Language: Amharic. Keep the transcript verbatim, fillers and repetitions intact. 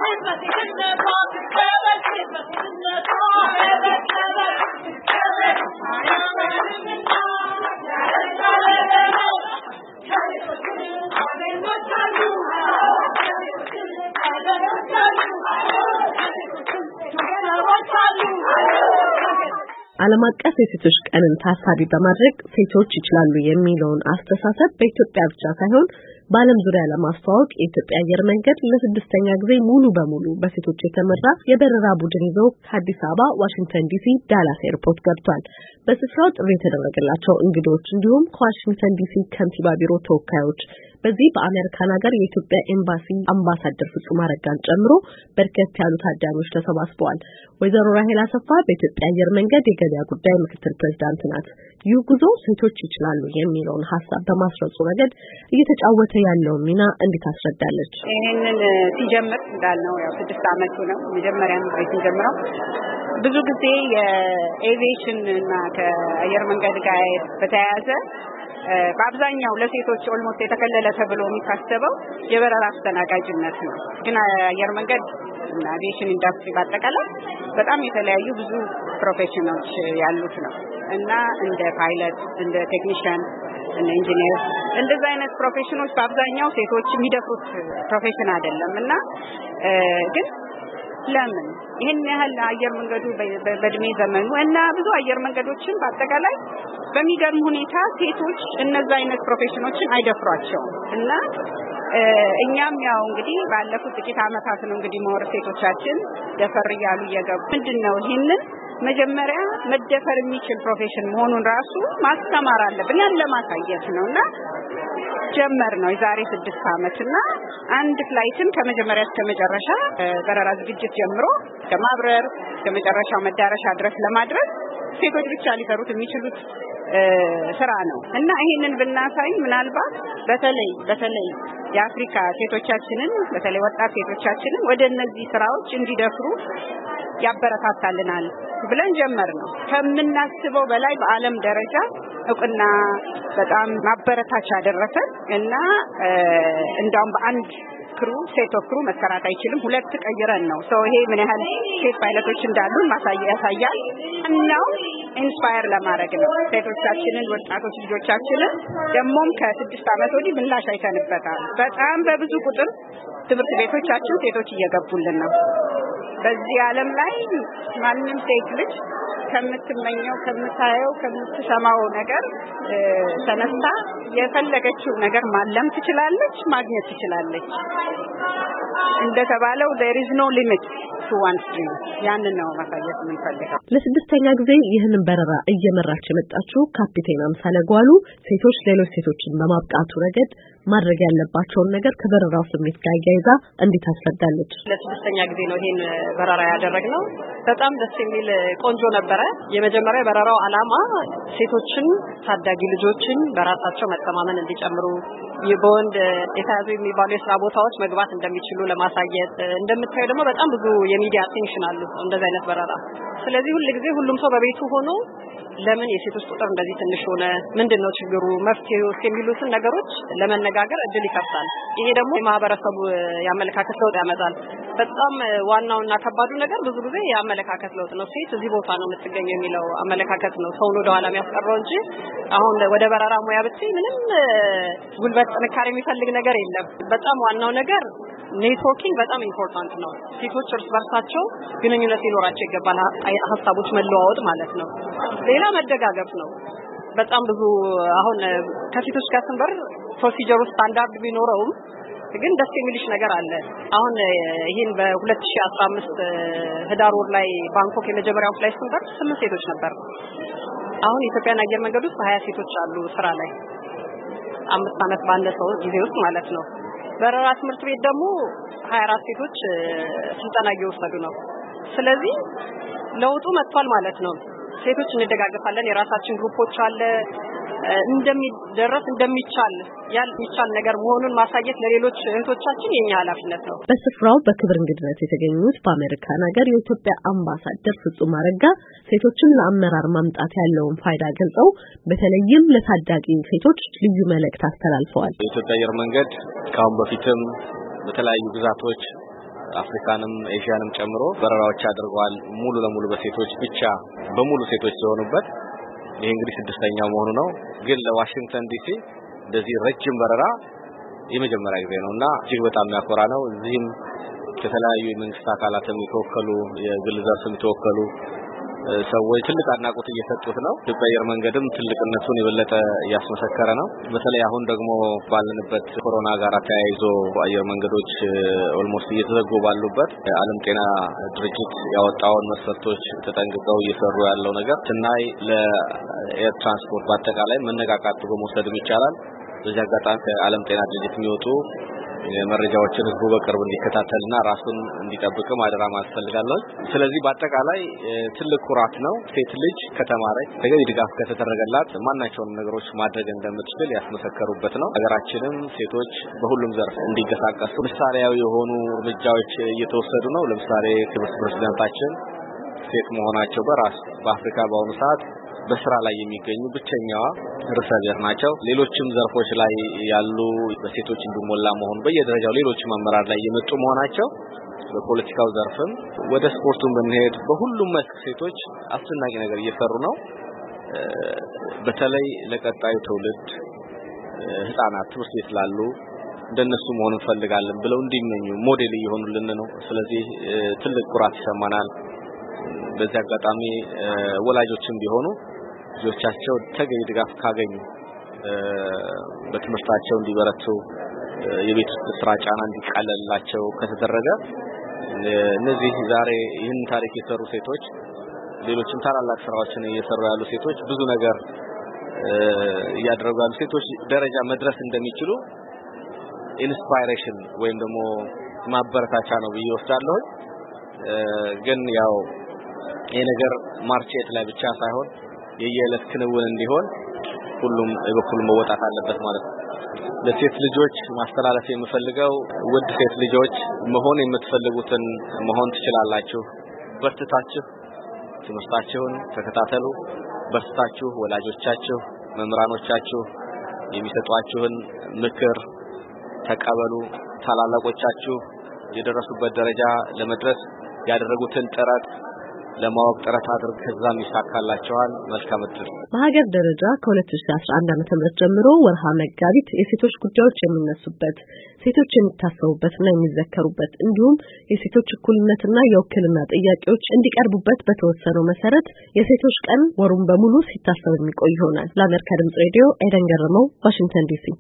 ዓለም አቀፍ የሴቶች ቀንን ታሳቢ በማድረግ ሴቶች ይችላሉ የሚለውን አስተሳሰብ በኢትዮጵያ ብቻ ሳይሆን በዓለም ዙሪያ ለማስተዋወቅ የኢትዮጵያ አየር መንገድ ለስድስተኛ ጊዜ ሙሉ በሙሉ በሴቶች የተመራ የበረራ ቡድን ይዞ ከአዲስ አበባ ዋሽንግተን ዲሲ ዳላስ ኤርፖርት ገብቷል። በስፍራው ጥሪ የተደረገላቸው እንግዶች እንዲሁም ከዋሽንግተን ዲሲ ከንቲባ ቢሮ ተወካዮች በዚህ በአሜሪካን ሀገር የኢትዮጵያ ኤምባሲ አምባሳደር ፍጹም አረጋን ጨምሮ በርከት ያሉ ታዳሚዎች ተሰባስበዋል። ወይዘሮ ራሄል አሰፋ በኢትዮጵያ አየር መንገድ የገበያ ጉዳይ ምክትል ፕሬዝዳንት ናት። ይህ ጉዞ ሴቶች ይችላሉ የሚለውን ሐሳብ በማስረጹ ረገድ እየተጫወተ ያለው ሚና እንዴት አስረዳለች። ይሄንን ሲጀምር እንዳልነው ያው ስድስት አመቱ ነው። መጀመሪያ ነው ሲጀምረው ብዙ ጊዜ የኤቪዬሽን እና ከአየር መንገድ ጋር በተያያዘ በአብዛኛው ለሴቶች ኦልሞስት የተከለለ ተብሎ የሚታሰበው የበረራ አስተናጋጅነት ነው። ግን አየር መንገድ እና አቪዬሽን ኢንዱስትሪ በአጠቃላይ በጣም የተለያዩ ብዙ ፕሮፌሽኖች ያሉት ነው እና እንደ ፓይለት፣ እንደ ቴክኒሻን፣ እንደ ኢንጂነር እንደዚህ አይነት ፕሮፌሽኖች በአብዛኛው ሴቶች የሚደፍሩት ፕሮፌሽን አይደለም እና ግን ለምን ይሄን ያህል አየር መንገዱ በእድሜ ዘመኑ እና ብዙ አየር መንገዶችን በአጠቃላይ በሚገርም ሁኔታ ሴቶች እነዛ አይነት ፕሮፌሽኖችን አይደፍሯቸውም እና እኛም ያው እንግዲህ ባለፉት ጥቂት አመታት ነው እንግዲህ ሞር ሴቶቻችን ደፈር ያሉ እየገቡ ምንድነው ይሄንን መጀመሪያ መደፈር የሚችል ፕሮፌሽን መሆኑን ራሱ ማስተማር አለብን ያን ለማሳየት ነውና ጀመር ነው የዛሬ ስድስት አመትና አንድ ፍላይትን ከመጀመሪያ እስከ መጨረሻ በረራ ዝግጅት ጀምሮ ከማብረር ከመጨረሻው መዳረሻ ድረስ ለማድረስ ሴቶች ብቻ ሊሰሩት የሚችሉት ስራ ነው እና ይሄንን ብናሳይ ምናልባት በተለይ በተለይ የአፍሪካ ሴቶቻችንን በተለይ ወጣት ሴቶቻችንን ወደ እነዚህ ስራዎች እንዲደፍሩ ያበረታታልናል ብለን ጀመር ነው። ከምናስበው በላይ በአለም ደረጃ እውቅና በጣም ማበረታቻ ያደረሰ እና እንዳውም በአንድ ክሩ ሴት ክሩ መስራት አይችልም ሁለት ቀይረን ነው ሰው ይሄ ምን ያህል ሴት ፓይለቶች እንዳሉ ማሳያ ያሳያል እናው ኢንስፓየር ለማድረግ ነው ሴቶቻችንን ወጣቶች ልጆቻችንን ደሞም ከስድስት አመት ወዲህ ምላሽ አይተንበታል። በጣም በብዙ ቁጥር ትምህርት ቤቶቻችን ሴቶች እየገቡልን ነው። በዚህ ዓለም ላይ ማንንም ሴት ልጅ ከምትመኘው ከምታየው ከምትሰማው ነገር ተነስታ የፈለገችው ነገር ማለም ትችላለች ማግኘት ትችላለች። እንደተባለው there is no limit to one's dream ያንን ነው ማሳየት የምንፈልገው። ለስድስተኛ ጊዜ ይህንን በረራ እየመራች የመጣችው ካፒቴን አምሳለ ጓሉ ሴቶች ሌሎች ሴቶችን በማብቃቱ ረገድ ማድረግ ያለባቸውን ነገር ከበረራው ስሜት ጋር ያይዛ እንዴት አስረዳለች። ለስድስተኛ ጊዜ ነው ይሄን በረራ ያደረግነው። በጣም ደስ የሚል ቆንጆ ነበረ። የመጀመሪያው በረራው አላማ ሴቶችን ታዳጊ ልጆችን በራሳቸው መተማመን እንዲጨምሩ የቦንድ የታዙ የሚባሉ የስራ ቦታዎች መግባት እንደሚችሉ ለማሳየት እንደምታዩ ደግሞ በጣም ብዙ የሚዲያ አቴንሽን አሉ እንደዚህ አይነት በረራ። ስለዚህ ሁሉ ጊዜ ሁሉም ሰው በቤቱ ሆኖ ለምን የሴቶች ቁጥር እንደዚህ ትንሽ ሆነ ምንድነው ችግሩ መፍትሄው የሚሉትን ነገሮች ለመነጋገር እድል ይከፍታል። ይሄ ደግሞ የማህበረሰቡ ያመለካከት ለውጥ ያመጣል። በጣም ዋናውና ከባዱ ነገር ብዙ ጊዜ ያመለካከት ለውጥ ነው። ሴት እዚህ ቦታ ነው የምትገኘው የሚለው አመለካከት ነው ሰውን ወደ ኋላ የሚያስቀረው እንጂ አሁን ወደ በረራ ሙያ ብትይ ምንም ጉልበት ጥንካሬ የሚፈልግ ነገር የለም። በጣም ዋናው ነገር ኔትወርኪንግ በጣም ኢምፖርታንት ነው። ሴቶች እርስ በርሳቸው ግንኙነት ሊኖራቸው ይገባል ሀሳቦች መለዋወጥ ማለት ነው። ሌላ መደጋገፍ ነው። በጣም ብዙ አሁን ከሴቶች ጋር ስንበር ፕሮሲጀሩ ስታንዳርድ ቢኖረውም ግን ደስ የሚልሽ ነገር አለ። አሁን ይሄን በ2015 ህዳር ወር ላይ ባንኮክ የመጀመሪያው ፍላይት ስንበር ስምንት ሴቶች ነበር። አሁን ኢትዮጵያን አየር መንገድ ውስጥ ሀያ ሴቶች አሉ ስራ ላይ አምስት አመት ባለፈው ጊዜ ውስጥ ማለት ነው። በረራ ትምህርት ቤት ደግሞ ሀያ አራት ሴቶች ስልጠና እየወሰዱ ነው። ስለዚህ ለውጡ መጥቷል ማለት ነው። ሴቶች እንደጋገፋለን የራሳችን ግሩፖች አለ እንደሚደረስ እንደሚቻል ያልሚቻል ነገር መሆኑን ማሳየት ለሌሎች እህቶቻችን የኛ ኃላፊነት ነው። በስፍራው በክብር እንግድነት የተገኙት በአሜሪካን ሀገር የኢትዮጵያ አምባሳደር ፍጹም አረጋ ሴቶችን ለአመራር ማምጣት ያለውን ፋይዳ ገልጸው በተለይም ለታዳጊ ሴቶች ልዩ መልእክት አስተላልፈዋል። የኢትዮጵያ አየር መንገድ ካሁን በፊትም በተለያዩ ግዛቶች አፍሪካንም ኤዥያንም ጨምሮ በረራዎች አድርገዋል ሙሉ ለሙሉ በሴቶች ብቻ በሙሉ ሴቶች ስለሆኑበት ይሄ እንግዲህ ስድስተኛው መሆኑ ነው ግን ለዋሽንግተን ዲሲ እንደዚህ ረጅም በረራ የመጀመሪያ ጊዜ ነውና እጅግ በጣም ያኮራ ነው እዚህም ከተለያዩ የመንግስት አካላትም የተወከሉ የግል ዘርፍም የተወከሉ ሰዎች ትልቅ አድናቆት እየሰጡት ነው ኢትዮጵያ አየር መንገድም ትልቅነቱን የበለጠ ያስመሰከረ ነው በተለይ አሁን ደግሞ ባለንበት ኮሮና ጋር ተያይዞ አየር መንገዶች ኦልሞስት እየተዘጉ ባሉበት ዓለም ጤና ድርጅት ያወጣውን መስፈርቶች ተጠንቅቀው እየሰሩ ያለው ነገር ስናይ ለኤር ትራንስፖርት በአጠቃላይ መነቃቃት በመውሰድ ይቻላል በዚህ አጋጣሚ ከዓለም ጤና ድርጅት የሚወጡ መረጃዎችን ህዝቡ በቅርብ እንዲከታተልና ራሱን እንዲጠብቅም አደራ ማስፈልጋለሁ ስለዚህ በአጠቃላይ ትልቅ ኩራት ነው ሴት ልጅ ከተማረች ተገቢ ድጋፍ ከተደረገላት ማናቸውን ነገሮች ማድረግ እንደምትችል ያስመሰከሩበት ነው ሀገራችንም ሴቶች በሁሉም ዘርፍ እንዲንቀሳቀሱ ምሳሌያዊ የሆኑ እርምጃዎች እየተወሰዱ ነው ለምሳሌ ክብርት ፕሬዝዳንታችን ሴት መሆናቸው በራስ በአፍሪካ በአሁኑ ሰዓት በስራ ላይ የሚገኙ ብቸኛዋ ርዕሰ ብሔር ናቸው ሌሎችም ዘርፎች ላይ ያሉ በሴቶች እንዲሞላ መሆን በየደረጃው ሌሎችም አመራር ላይ የመጡ መሆናቸው በፖለቲካው ዘርፍም ወደ ስፖርቱም በመሄድ በሁሉም መስክ ሴቶች አስደናቂ ነገር እየሰሩ ነው በተለይ ለቀጣዩ ትውልድ ህፃናት ትምህርት ቤት ላሉ እንደነሱ መሆን እንፈልጋለን ብለው እንዲመኙ ሞዴል እየሆኑልን ነው ስለዚህ ትልቅ ኩራት ይሰማናል በዚህ አጋጣሚ ወላጆችም ቢሆኑ ልጆቻቸው ተገቢ ድጋፍ ካገኙ በትምህርታቸው እንዲበረቱ የቤት ስራ ጫና እንዲቀለልላቸው ከተደረገ እነዚህ ዛሬ ይህን ታሪክ የሰሩ ሴቶች ሌሎችም ታላላቅ ስራዎችን እየሰሩ ያሉ ሴቶች ብዙ ነገር ያደረጉ ያሉ ሴቶች ደረጃ መድረስ እንደሚችሉ ኢንስፓይሬሽን ወይም ደግሞ ማበረታቻ ነው ብዬወስዳለሁ ግን ያው ይሄ ነገር ማርቼት ላይ ብቻ ሳይሆን የየለት ክንውን እንዲሆን ሁሉም በኩል መወጣት አለበት ማለት ነው ለሴት ልጆች ማስተላለፍ የምፈልገው ውድ ሴት ልጆች መሆን የምትፈልጉትን መሆን ትችላላችሁ በርትታችሁ ትምህርታችሁን ተከታተሉ በርትታችሁ ወላጆቻችሁ መምህራኖቻችሁ የሚሰጧችሁን ምክር ተቀበሉ ታላላቆቻችሁ የደረሱበት ደረጃ ለመድረስ ያደረጉትን ጥረት ለማወቅ ጥረት አድርገው ከዛም ይሳካላቸዋል መልካም እድል በሀገር ደረጃ ከ2011 ዓመተ ምህረት ጀምሮ ወርሃ መጋቢት የሴቶች ጉዳዮች የሚነሱበት ሴቶች የሚታሰቡበትና የሚዘከሩበት እንዲሁም የሴቶች እኩልነትና የውክልና ጥያቄዎች እንዲቀርቡበት በተወሰነው መሰረት የሴቶች ቀን ወሩን በሙሉ ሲታሰብ የሚቆይ ይሆናል ለአሜሪካ ድምጽ ሬዲዮ ኤደን ገረመው ዋሽንግተን ዲሲ